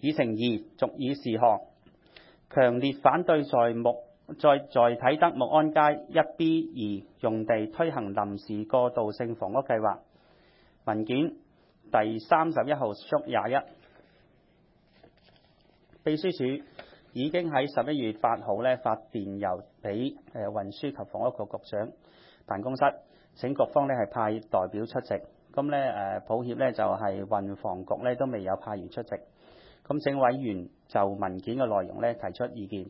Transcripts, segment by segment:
議程2續議事項，強烈反對在啟德木安街 1B2 用地推行臨時過渡性房屋計劃。文件第31號/21，秘書處已經喺11月8號發電郵俾運輸及房屋局局長辦公室，請局方係派代表出席。咁抱歉就係運房局都未有派員出席。咁請委員就文件嘅內容提出意見。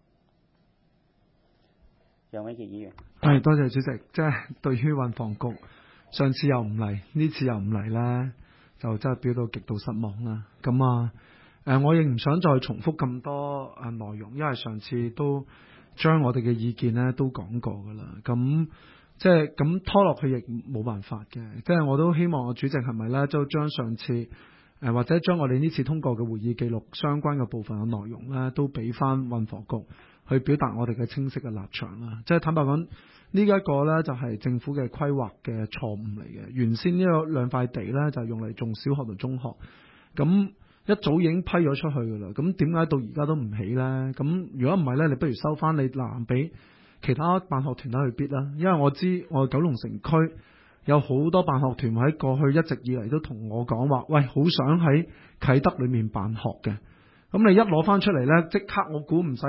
楊永傑議員。 係，多謝主席。即係對於運房局上次又唔嚟，呢次又唔嚟咧，就真係表到極度失望啦。咁我亦唔想再重複咁多內容，因為上次都將我哋嘅意見咧都講過噶啦。咁即係咁拖落去亦冇辦法嘅。即係我都希望主席係咪咧，就將上次或者將我哋呢次通過嘅會議記錄相關嘅部分嘅內容咧，都俾翻運房局去表達我哋嘅清晰嘅立場啦。即係坦白講，呢一個咧就係政府嘅規劃嘅錯誤嚟嘅。原先呢兩塊地咧就用嚟種小學同中學，咁一早已經批咗出去噶啦。咁點解到而家都唔起咧？咁如果唔係咧，你不如收翻，你嗱俾其他辦學團體去 bid 啦。因為我知我九龍城區有好多辦學團喺過去一直以嚟都同我講話，喂，好想喺啟德裏面辦學嘅。咁你一攞翻出嚟咧，即刻我估唔使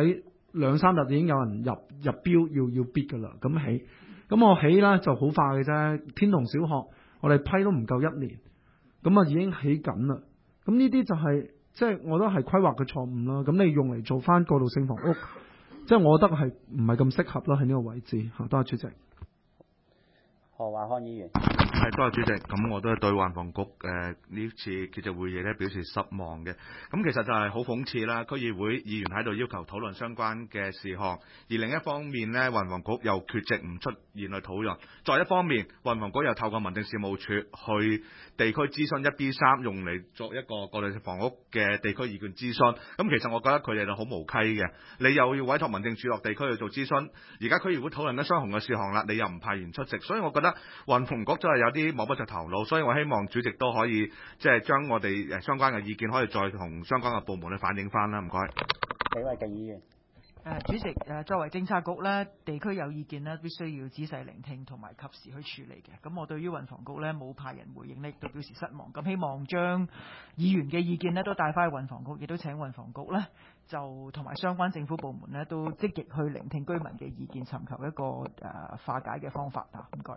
2-3日已經有人入標要 bid 噶啦。咁起，咁我起咧就好快嘅啫。天同小學我哋批都唔夠1年，咁已經起緊啦。咁呢啲就係即係我覺得係規劃嘅錯誤啦。咁你用嚟做翻過渡性房屋，即係我覺得係唔係咁適合咯，喺呢個位置。多謝主席。 何華漢議員。 係，多謝主席。咁我都係對運房局呢次記者會議咧表示失望嘅。咁其實就係好諷刺啦，區議會議員喺度要求討論相關嘅事項，而另一方面呢，運房局又缺席唔出現去討論。再一方面，運房局又透過民政事務處去地區諮詢 1B3 用嚟作一個過渡性房屋嘅地區意見諮詢。咁其實我覺得佢哋就好無稽嘅。你又要委託民政處落地區去做諮詢，而家區議會討論緊相同嘅事項啦，你又唔派員出席，所以我覺得運房局真係有啲摸不着頭腦。所以我希望主席都可以即係將我哋相關嘅意見可以再同相關嘅部門去反映翻啦。唔該。 李慧瓊議員。 主席，作為政策局咧，地區有意見咧，必須要仔細聆聽同埋及時去處理嘅。咁我對於運房局咧冇派人回應咧，亦都表示失望。咁希望將議員嘅意見咧都帶翻去運房局，亦都請運房局咧就同埋相關政府部門咧都積極去聆聽居民嘅意見，尋求一個化解嘅方法啊。唔該。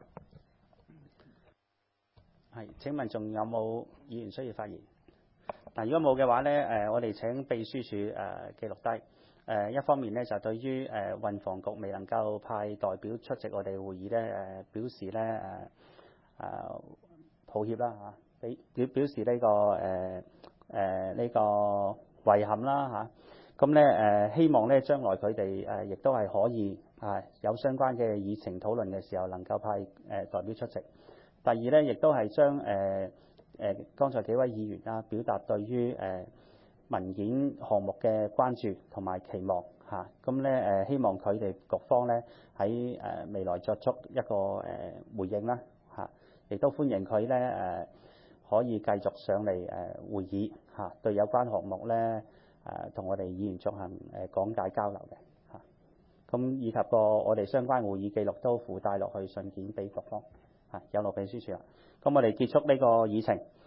係，請問仲有冇議員需要發言？嗱，如果冇嘅話咧，我哋請秘書處記錄低。一方面咧就對於運房局未能夠派代表出席我哋會議咧，表示咧抱歉啦嚇，表示呢個遺憾啦嚇。咁咧希望咧將來佢哋亦都係可以有相關嘅議程討論嘅時候能夠派代表出席。第二咧，亦都係將剛才幾位議員表達對於文件項目嘅關注同埋期望嚇，咁咧希望佢哋局方咧喺未來作出一個回應啦嚇，亦都歡迎佢咧可以繼續上嚟會議嚇，對有關項目咧同我哋議員進行講解交流嘅嚇，咁以及我哋相關會議記錄都附帶落去信件俾局方嚇，有勞秘書處啦。咁我哋結束呢個議程。